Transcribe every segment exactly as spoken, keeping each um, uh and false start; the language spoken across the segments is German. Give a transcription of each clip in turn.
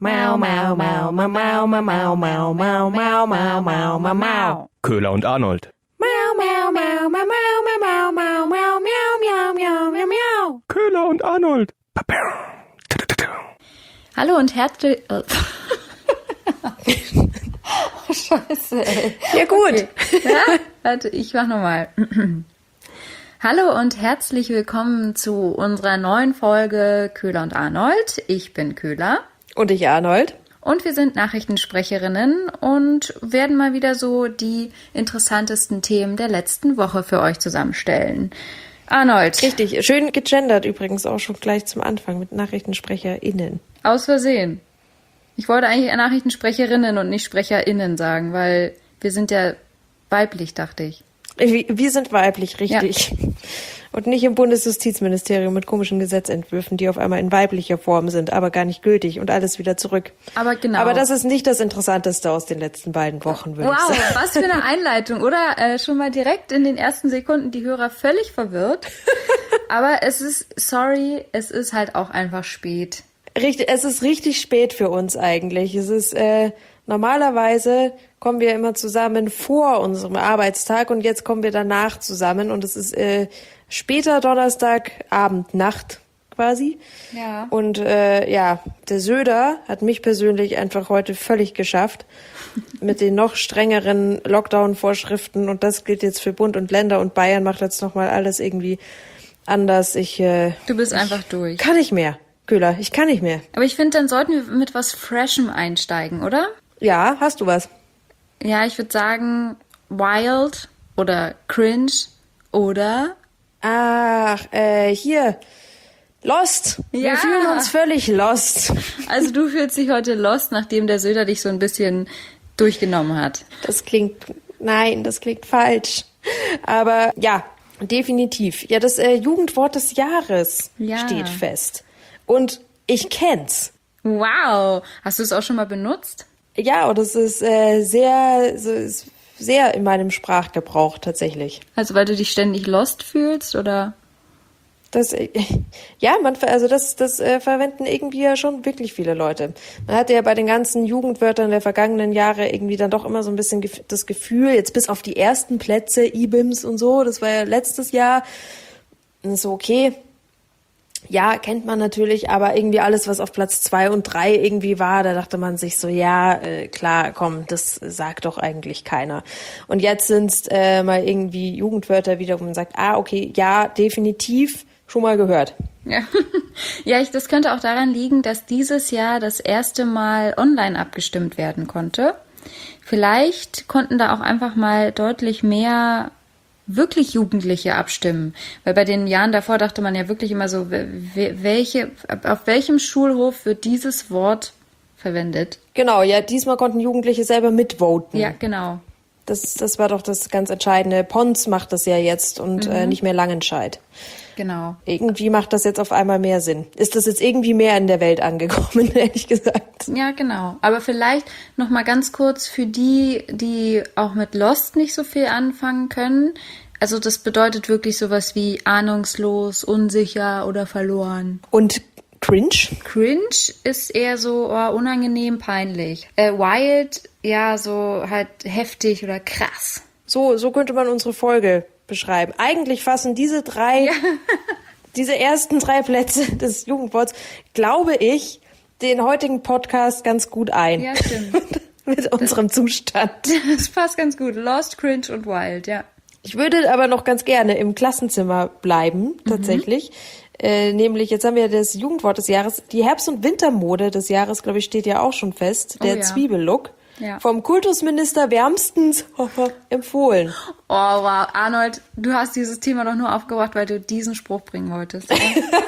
Mau, mau, mau, mau, mau, mau, mau, mau, mau, mau, mau, mau, mau, mau. Köhler und Arnold. Mau, mau, mau, mau, mau, mau, mau, mau, mau, miau, miau, miau, miau. Köhler und Arnold. Hallo und herzlich... Oh, Scheiße, ey. Ja, gut. Okay. Ja? Warte, ich mach nochmal. Hallo und herzlich willkommen zu unserer neuen Folge Köhler und Arnold. Ich bin Köhler. Und ich Arnold. Und wir sind Nachrichtensprecherinnen und werden mal wieder so die interessantesten Themen der letzten Woche für euch zusammenstellen. Arnold. Richtig, schön gegendert übrigens auch schon gleich zum Anfang mit NachrichtensprecherInnen. Aus Versehen. Ich wollte eigentlich Nachrichtensprecherinnen und nicht SprecherInnen sagen, weil wir sind ja weiblich, dachte ich. Wir, wir sind weiblich, richtig. Ja. Und nicht im Bundesjustizministerium mit komischen Gesetzentwürfen, die auf einmal in weiblicher Form sind, aber gar nicht gültig und alles wieder zurück. Aber genau. Aber das ist nicht das Interessanteste aus den letzten beiden Wochen, würde wow, ich sagen. Was für eine Einleitung, oder? Äh, schon mal direkt in den ersten Sekunden die Hörer völlig verwirrt. Aber es ist, sorry, es ist halt auch einfach spät. Richtig, es ist richtig spät für uns eigentlich. Es ist, äh, normalerweise kommen wir immer zusammen vor unserem Arbeitstag und jetzt kommen wir danach zusammen und es ist äh, später Donnerstag, Abend, Nacht quasi. Ja. Und äh, ja, der Söder hat mich persönlich einfach heute völlig geschafft mit den noch strengeren Lockdown-Vorschriften und das gilt jetzt für Bund und Länder und Bayern macht jetzt nochmal alles irgendwie anders. Ich äh, Du bist einfach durch. Kann nicht mehr, Köhler, ich kann nicht mehr. Aber ich finde, dann sollten wir mit was Freshem einsteigen, oder? Ja, hast du was? Ja, ich würde sagen Wild oder Cringe oder... Ach, äh, hier, Lost. Ja. Wir fühlen uns völlig lost. Also du fühlst dich heute lost, nachdem der Söder dich so ein bisschen durchgenommen hat. Das klingt, nein, das klingt falsch. Aber ja, definitiv. Ja, das äh, Jugendwort des Jahres Ja. steht fest. Und ich kenn's. Wow, hast du es auch schon mal benutzt? Ja, und es ist äh, sehr, so, ist sehr in meinem Sprachgebrauch tatsächlich. Also weil du dich ständig lost fühlst, oder? Das, äh, ja, man, also das, das äh, verwenden irgendwie ja schon wirklich viele Leute. Man hatte ja bei den ganzen Jugendwörtern der vergangenen Jahre irgendwie dann doch immer so ein bisschen gef- das Gefühl, jetzt bis auf die ersten Plätze, I B I M S und so, das war ja letztes Jahr, so okay, ja, kennt man natürlich, aber irgendwie alles, was auf Platz zwei und drei irgendwie war, da dachte man sich so, ja, äh, klar, komm, das sagt doch eigentlich keiner. Und jetzt sind's äh, mal irgendwie Jugendwörter wieder, wo man sagt, ah, okay, ja, definitiv, schon mal gehört. Ja, ja ich, das könnte auch daran liegen, dass dieses Jahr das erste Mal online abgestimmt werden konnte. Vielleicht konnten da auch einfach mal deutlich mehr wirklich Jugendliche abstimmen. Weil bei den Jahren davor dachte man ja wirklich immer so, welche, auf welchem Schulhof wird dieses Wort verwendet? Genau, ja, diesmal konnten Jugendliche selber mitvoten. Ja, genau. Das, das war doch das ganz Entscheidende. Pons macht das ja jetzt und Mhm. äh, nicht mehr Langenscheidt. Genau. Irgendwie macht das jetzt auf einmal mehr Sinn. Ist das jetzt irgendwie mehr in der Welt angekommen, ehrlich gesagt? Ja, genau. Aber vielleicht noch mal ganz kurz für die, die auch mit Lost nicht so viel anfangen können. Also das bedeutet wirklich sowas wie ahnungslos, unsicher oder verloren. Und cringe? Cringe ist eher so oh, unangenehm, peinlich. Äh, wild, ja, so halt heftig oder krass. So, so könnte man unsere Folge beschreiben. Eigentlich fassen diese drei, Ja. diese ersten drei Plätze des Jugendworts, glaube ich, den heutigen Podcast ganz gut ein. Ja, stimmt. Mit unserem Zustand. Das passt ganz gut. Lost, Cringe und Wild, ja. Ich würde aber noch ganz gerne im Klassenzimmer bleiben, tatsächlich. Mhm. Äh, nämlich, jetzt haben wir das Jugendwort des Jahres. Die Herbst- und Wintermode des Jahres, glaube ich, steht ja auch schon fest. Oh, der ja. Zwiebellook. Ja. Vom Kultusminister wärmstens empfohlen. Oh, wow. Arnold, du hast dieses Thema doch nur aufgebracht, weil du diesen Spruch bringen wolltest. Oder?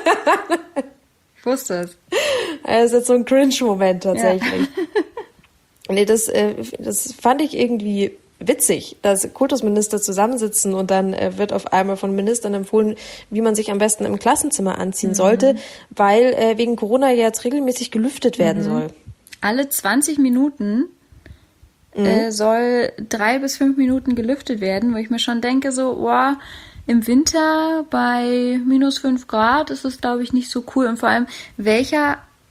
Ich wusste es. Das ist jetzt so ein Cringe-Moment tatsächlich. Ja. Nee, das, äh, das fand ich irgendwie witzig, dass Kultusminister zusammensitzen und dann äh, wird auf einmal von Ministern empfohlen, wie man sich am besten im Klassenzimmer anziehen mhm. sollte, weil äh, wegen Corona jetzt regelmäßig gelüftet werden mhm. soll. Alle zwanzig Minuten mhm. äh, soll drei bis fünf Minuten gelüftet werden, wo ich mir schon denke, so, wow, im Winter bei minus fünf Grad ist es, glaube ich, nicht so cool. Und vor allem, welcher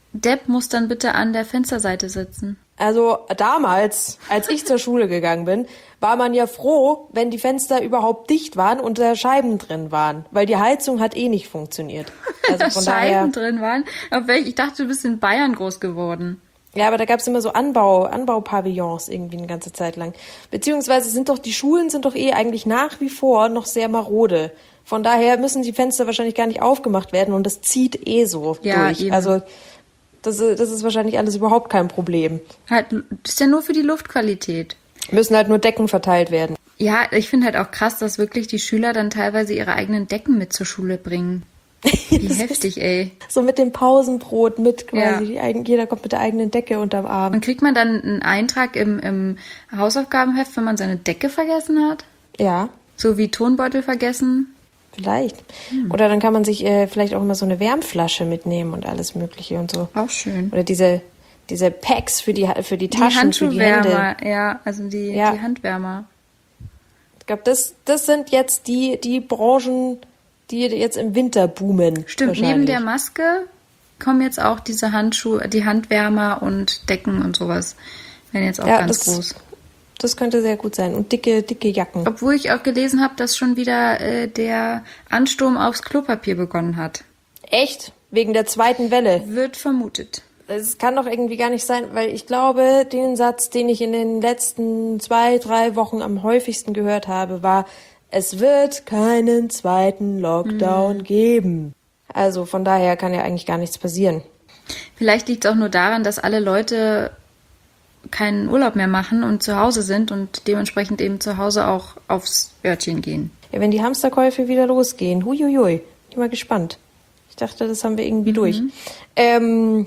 Depp muss dann bitte an der Fensterseite sitzen. Also damals, als ich zur Schule gegangen bin, war man ja froh, wenn die Fenster überhaupt dicht waren und da Scheiben drin waren, weil die Heizung hat eh nicht funktioniert. Also Da von Scheiben daher, drin waren. Auf welch, ich dachte, du bist in Bayern groß geworden. ja, aber da gab's immer so Anbau, Anbaupavillons irgendwie eine ganze Zeit lang. Beziehungsweise sind doch die Schulen sind doch eh eigentlich nach wie vor noch sehr marode. Von daher müssen die Fenster wahrscheinlich gar nicht aufgemacht werden und das zieht eh so Ja, durch. eben. Also das, ist- das ist wahrscheinlich alles überhaupt kein Problem. Halt, das ist ja nur für die Luftqualität. Müssen halt nur Decken verteilt werden. Ja, ich finde halt auch krass, dass wirklich die Schüler dann teilweise ihre eigenen Decken mit zur Schule bringen. Wie heftig, ey. So mit dem Pausenbrot mit quasi. Ja. Die eigen, jeder kommt mit der eigenen Decke unterm Arm. Und kriegt man dann einen Eintrag im, im Hausaufgabenheft, wenn man seine Decke vergessen hat? Ja, So wie Tonbeutel vergessen? vielleicht. Oder dann kann man sich äh, vielleicht auch immer so eine Wärmflasche mitnehmen und alles Mögliche und so. Auch schön. Oder diese, diese Packs für die, für die Die Taschen, für die Hände. Handschuhwärmer, ja, also die, Ja. die Handwärmer. Ich glaube, das, das sind jetzt die, die Branchen, die jetzt im Winter boomen. Stimmt, neben wahrscheinlich. der Maske kommen jetzt auch diese Handschuhe, die Handwärmer und Decken und sowas. Werden jetzt auch Ja, ganz das- groß. Das könnte sehr gut sein. Und dicke, dicke Jacken. Obwohl ich auch gelesen habe, dass schon wieder äh, der Ansturm aufs Klopapier begonnen hat. Echt? Wegen der zweiten Welle. Wird vermutet. Es kann doch irgendwie gar nicht sein, weil ich glaube, den Satz, den ich in den letzten zwei, drei Wochen am häufigsten gehört habe, war, es wird keinen zweiten Lockdown geben. Also von daher kann ja eigentlich gar nichts passieren. Vielleicht liegt es auch nur daran, dass alle Leute keinen Urlaub mehr machen und zu Hause sind und dementsprechend eben zu Hause auch aufs Örtchen gehen. Ja, wenn die Hamsterkäufe wieder losgehen, huiuiui, ich bin mal gespannt. Ich dachte, das haben wir irgendwie durch. Ähm,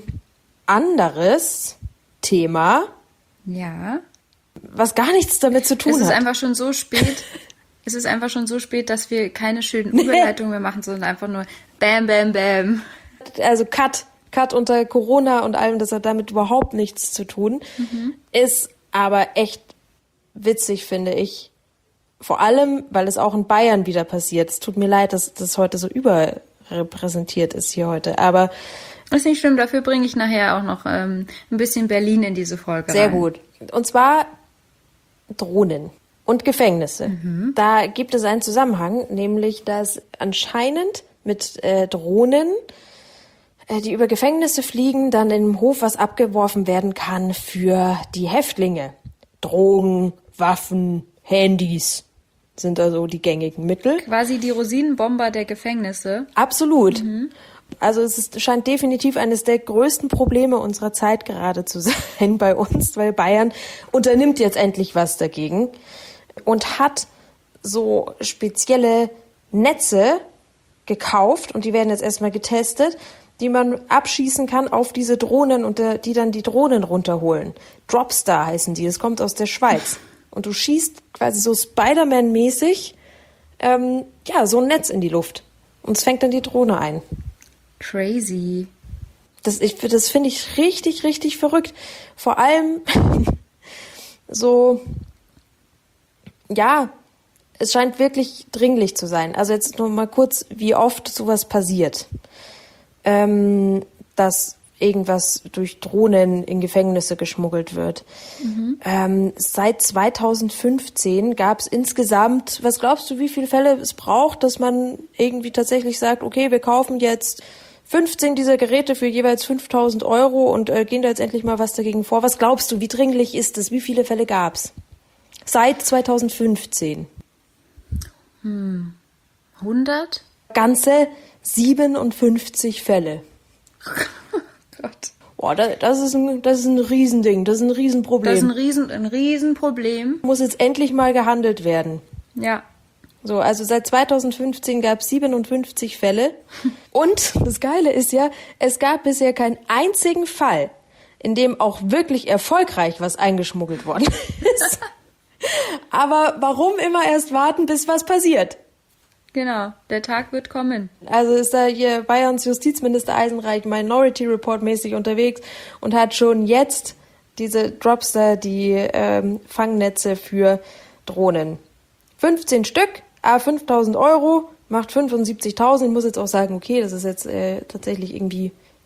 anderes Thema, Ja. was gar nichts damit zu tun Es ist hat. einfach schon so spät. Es ist einfach schon so spät, dass wir keine schönen Überleitungen mehr machen, sondern einfach nur Bam, Bam, Bam. Also Cut, Cut unter Corona und allem, das hat damit überhaupt nichts zu tun. Ist aber echt witzig, finde ich. Vor allem, weil es auch in Bayern wieder passiert. Es tut mir leid, dass das heute so überrepräsentiert ist hier heute. Aber Ist nicht schlimm, dafür bringe ich nachher auch noch ähm, ein bisschen Berlin in diese Folge sehr rein. gut. Und zwar Drohnen und Gefängnisse. Da gibt es einen Zusammenhang, nämlich dass anscheinend mit äh, Drohnen, äh, die über Gefängnisse fliegen, dann im Hof was abgeworfen werden kann für die Häftlinge. Drogen, Waffen, Handys sind also die gängigen Mittel. Quasi die Rosinenbomber der Gefängnisse. Absolut. Also es ist, scheint definitiv eines der größten Probleme unserer Zeit gerade zu sein bei uns, weil Bayern unternimmt jetzt endlich was dagegen und hat so spezielle Netze gekauft und die werden jetzt erstmal getestet, die man abschießen kann auf diese Drohnen und äh, die dann die Drohnen runterholen. Dropstar heißen die, das kommt aus der Schweiz. Und du schießt quasi so Spider-Man-mäßig ähm, ja, so ein Netz in die Luft. Und es fängt dann die Drohne ein. Crazy. Das, ich, das finde ich richtig, richtig verrückt. Vor allem so, ja, es scheint wirklich dringlich zu sein. Also jetzt nur mal kurz, wie oft sowas passiert. Ähm, dass irgendwas durch Drohnen in Gefängnisse geschmuggelt wird. Ähm, seit zweitausendfünfzehn gab es insgesamt, was glaubst du, wie viele Fälle es braucht, dass man irgendwie tatsächlich sagt, okay, wir kaufen jetzt fünfzehn dieser Geräte für jeweils fünftausend Euro und äh, gehen da jetzt endlich mal was dagegen vor. Was glaubst du, wie dringlich ist es? Wie viele Fälle gab's? Seit zweitausendfünfzehn. hundert? Ganze siebenundfünfzig Fälle. Gott. Boah, das, das ist ein, das ist ein Riesending, das ist ein Riesenproblem. Das ist ein Riesen, ein Riesenproblem. Muss jetzt endlich mal gehandelt werden. Ja. So, also seit zweitausendfünfzehn gab es siebenundfünfzig Fälle. Und das Geile ist ja, es gab bisher keinen einzigen Fall, in dem auch wirklich erfolgreich was eingeschmuggelt worden ist. Aber warum immer erst warten, bis was passiert? Genau, der Tag wird kommen. Also ist da hier Bayerns Justizminister Eisenreich Minority Report mäßig unterwegs und hat schon jetzt diese Dropster, die ähm, Fangnetze für Drohnen. fünfzehn Stück, a fünftausend Euro, macht fünfundsiebzigtausend. Ich muss jetzt auch sagen, okay, das ist jetzt äh, tatsächlich irgendwie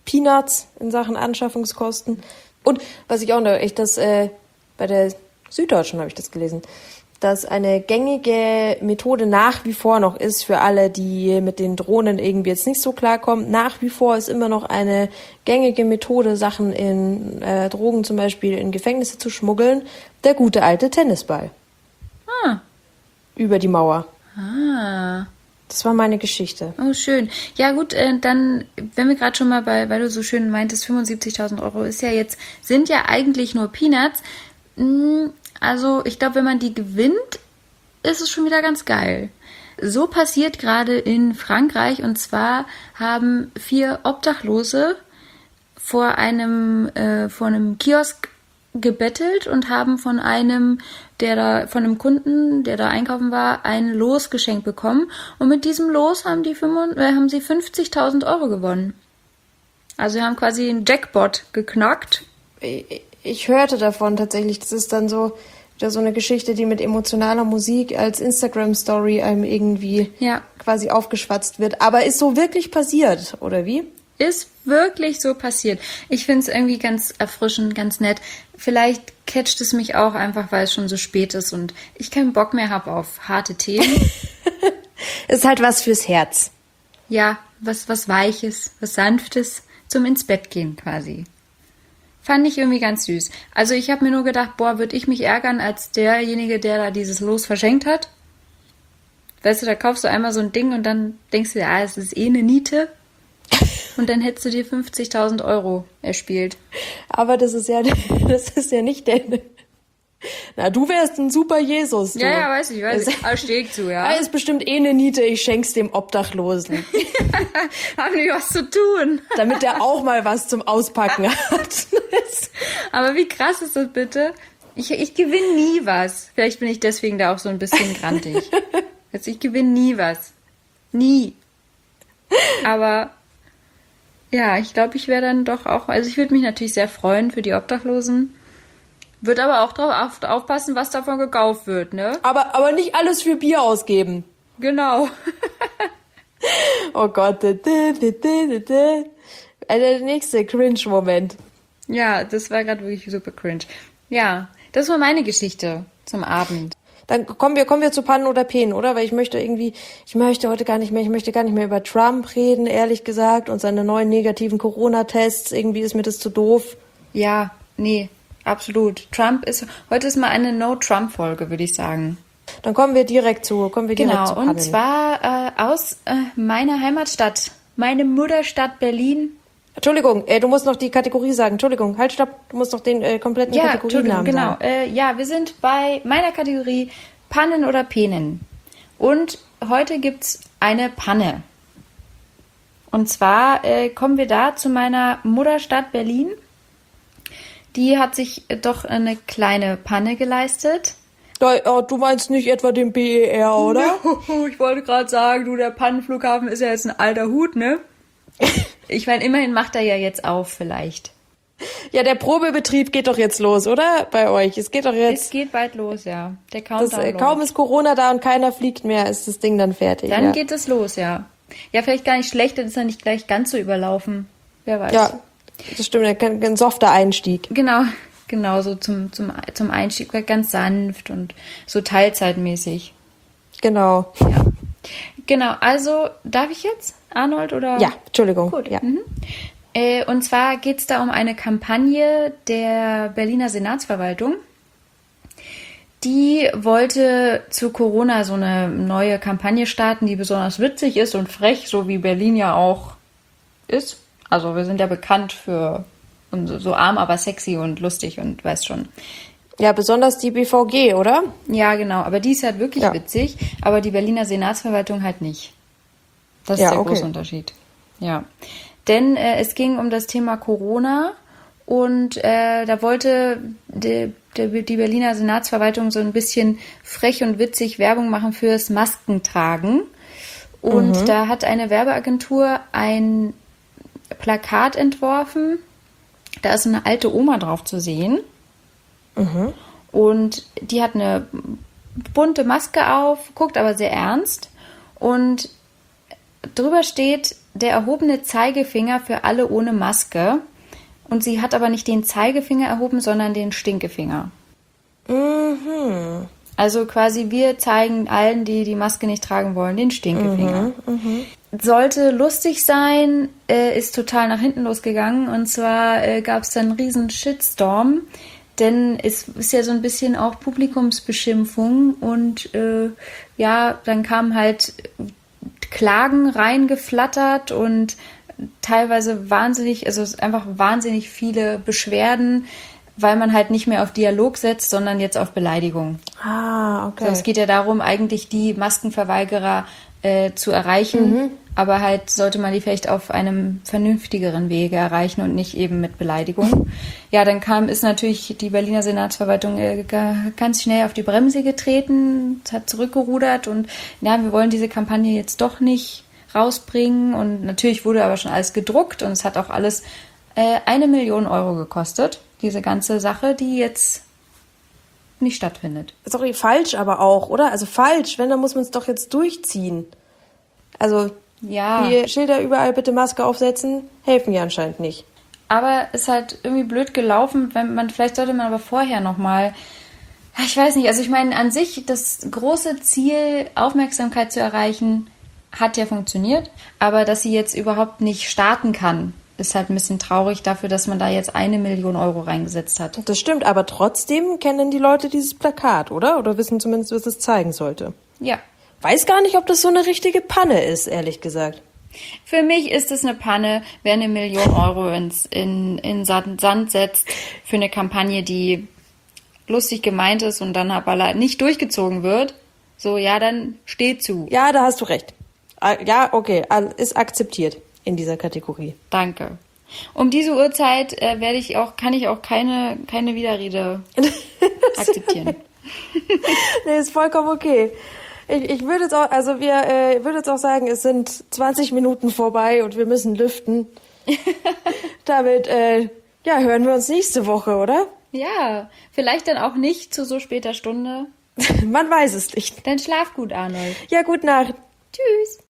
Peanuts in Sachen Anschaffungskosten. Und was ich auch noch echt, das äh, bei der Süddeutschen habe ich das gelesen, dass eine gängige Methode nach wie vor noch ist für alle, die mit den Drohnen irgendwie jetzt nicht so klarkommen. Nach wie vor ist immer noch eine gängige Methode, Sachen in äh, Drogen zum Beispiel in Gefängnisse zu schmuggeln. Der gute alte Tennisball. Ah. Über die Mauer. Ah. Das war meine Geschichte. Oh, schön. Ja gut, äh, dann, wenn wir gerade schon mal bei, weil du so schön meintest, fünfundsiebzigtausend Euro ist ja jetzt, sind ja eigentlich nur Peanuts. Hm, Also ich glaube, wenn man die gewinnt, ist es schon wieder ganz geil. So passiert gerade in Frankreich, und zwar haben vier Obdachlose vor einem, äh, vor einem Kiosk gebettelt und haben von einem, der da, von einem Kunden, der da einkaufen war, ein Los geschenkt bekommen. Und mit diesem Los haben die fünf, äh, haben sie fünfzigtausend Euro gewonnen. Also sie haben quasi einen Jackpot geknackt. Ich, ich hörte davon tatsächlich. Das ist dann so wieder so eine Geschichte, die mit emotionaler Musik als Instagram-Story einem irgendwie Ja. quasi aufgeschwatzt wird. Aber ist so wirklich passiert, oder wie? Ist wirklich so passiert. Ich finde es irgendwie ganz erfrischend, ganz nett. Vielleicht catcht es mich auch einfach, weil es schon so spät ist und ich keinen Bock mehr habe auf harte Themen. Ist halt was fürs Herz. Ja, was, was Weiches, was Sanftes zum ins Bett gehen quasi. Fand ich irgendwie ganz süß. Also ich habe mir nur gedacht, boah, würde ich mich ärgern als derjenige, der da dieses Los verschenkt hat. Weißt du, da kaufst du einmal so ein Ding und dann denkst du dir, ah, es ist eh eine Niete. Und dann hättest du dir fünfzigtausend Euro erspielt. Aber das ist ja, das ist ja nicht der. Na, du wärst ein super Jesus. Du. Ja, ja, weiß ich, weiß ich. Aber stehe ich zu, ja. Er ist bestimmt eh eine Niete, ich schenk's dem Obdachlosen. Haben die was zu tun? Damit er auch mal was zum Auspacken hat. Aber wie krass ist das bitte? Ich, ich gewinne nie was. Vielleicht bin ich deswegen da auch so ein bisschen grantig. Also ich gewinne nie was. Nie. Aber ja, ich glaube, ich wäre dann doch auch, also ich würde mich natürlich sehr freuen für die Obdachlosen. Würde aber auch drauf aufpassen, was davon gekauft wird, ne? Aber, aber nicht alles für Bier ausgeben. Genau. Oh Gott. Der nächste Cringe-Moment. Ja, das war gerade wirklich super cringe. Ja, das war meine Geschichte zum Abend. Dann kommen wir, kommen wir zu Pannen oder Penen, oder? Weil ich möchte irgendwie, ich möchte heute gar nicht mehr, ich möchte gar nicht mehr über Trump reden, ehrlich gesagt, und seine neuen negativen Corona-Tests. Irgendwie ist mir das zu doof. Ja, nee, absolut. Trump ist, heute ist mal eine No-Trump-Folge, würde ich sagen. Dann kommen wir direkt zu, kommen wir direkt Genau, zu Pannen. und zwar äh, aus äh, meiner Heimatstadt, meine Mutterstadt Berlin. Entschuldigung, äh, du musst noch die Kategorie sagen. Entschuldigung, halt, stopp. Du musst noch den äh, kompletten Ja, Kategorienamen genau. sagen. Äh, ja, wir sind bei meiner Kategorie Pannen oder Penen. Und heute gibt's eine Panne. Und zwar äh, kommen wir da zu meiner Mutterstadt Berlin. Die hat sich äh, doch eine kleine Panne geleistet. Da, oh, du meinst nicht etwa den B E R, oder? Ich wollte gerade sagen, du, der Pannenflughafen ist ja jetzt ein alter Hut, ne? Ich meine, immerhin macht er ja jetzt auf, vielleicht. Ja, der Probebetrieb geht doch jetzt los, oder? Bei euch. Es geht doch jetzt. Es geht bald los, ja. Der Das, Countdown äh, kaum läuft. ist Corona da und keiner fliegt mehr, ist das Ding dann fertig. Dann ja. geht es los, ja. Ja, vielleicht gar nicht schlecht, dann ist er nicht gleich ganz so überlaufen. Wer weiß. Ja, das stimmt. Ein, ein softer Einstieg. Genau, genau, so zum, zum, zum Einstieg ganz sanft und so teilzeitmäßig. Genau. Ja. Genau, also darf ich jetzt, Arnold, oder? Ja, Entschuldigung. Gut. Ja. Mhm. Äh, und zwar geht es da um eine Kampagne der Berliner Senatsverwaltung. Die wollte zu Corona so eine neue Kampagne starten, die besonders witzig ist und frech, so wie Berlin ja auch ist. Also wir sind ja bekannt für so arm, aber sexy und lustig und weißt schon. Ja, besonders die B V G, oder? Ja, genau. Aber die ist halt wirklich Ja. witzig, aber die Berliner Senatsverwaltung halt nicht. Das ist Ja, der okay. große Unterschied. Ja. Denn äh, es ging um das Thema Corona und äh, da wollte die, die, die Berliner Senatsverwaltung so ein bisschen frech und witzig Werbung machen fürs Maskentragen. Und Mhm. da hat eine Werbeagentur ein Plakat entworfen. Da ist eine alte Oma drauf zu sehen. Mhm. Und die hat eine bunte Maske auf, guckt aber sehr ernst. Und drüber steht, der erhobene Zeigefinger für alle ohne Maske. Und sie hat aber nicht den Zeigefinger erhoben, sondern den Stinkefinger. Mhm. Also quasi wir zeigen allen, die die Maske nicht tragen wollen, den Stinkefinger. Mhm, mhm. Sollte lustig sein, äh, ist total nach hinten losgegangen. Und zwar äh, gab es dann einen riesen Shitstorm, denn es ist ja so ein bisschen auch Publikumsbeschimpfung. Und äh, ja, dann kamen halt Klagen reingeflattert und teilweise wahnsinnig, also einfach wahnsinnig viele Beschwerden, weil man halt nicht mehr auf Dialog setzt, sondern jetzt auf Beleidigung. Ah, okay. Also es geht ja darum, eigentlich die Maskenverweigerer äh, zu erreichen, mhm. aber halt sollte man die vielleicht auf einem vernünftigeren Wege erreichen und nicht eben mit Beleidigung. Ja, dann kam, ist natürlich die Berliner Senatsverwaltung äh, ganz schnell auf die Bremse getreten, hat zurückgerudert und ja, wir wollen diese Kampagne jetzt doch nicht rausbringen und natürlich wurde aber schon alles gedruckt und es hat auch alles äh, eine Million Euro gekostet. Diese ganze Sache, die jetzt nicht stattfindet. Sorry, falsch aber auch, oder? Also falsch, wenn, dann muss man es doch jetzt durchziehen. Also, ja. Die Schilder überall bitte Maske aufsetzen, helfen ja anscheinend nicht. Aber es ist halt irgendwie blöd gelaufen, wenn man, vielleicht sollte man aber vorher nochmal, ich weiß nicht, also ich meine, an sich, das große Ziel, Aufmerksamkeit zu erreichen, hat ja funktioniert, aber dass sie jetzt überhaupt nicht starten kann, ist halt ein bisschen traurig dafür, dass man da jetzt eine Million Euro reingesetzt hat. Das stimmt, aber trotzdem kennen die Leute dieses Plakat, oder? Oder wissen zumindest, was es zeigen sollte. Ja. Weiß gar nicht, ob das so eine richtige Panne ist, ehrlich gesagt. Für mich ist es eine Panne, wer eine Million Euro ins, in, in Sand setzt für eine Kampagne, die lustig gemeint ist und dann aber nicht durchgezogen wird. So, ja, dann steh zu. Ja, da hast du recht. Ja, okay, ist akzeptiert in dieser Kategorie. Danke. Um diese Uhrzeit äh, werde ich auch, kann ich auch keine, keine Widerrede akzeptieren. Nee, ist vollkommen okay. Ich, ich würde jetzt auch, also wir äh, würde jetzt auch sagen, es sind zwanzig Minuten vorbei und wir müssen lüften. Damit, äh, ja, hören wir uns nächste Woche, oder? Ja, vielleicht dann auch nicht zu so später Stunde. Man weiß es nicht. Dann schlaf gut, Arnold. Ja, gute Nacht. Tschüss.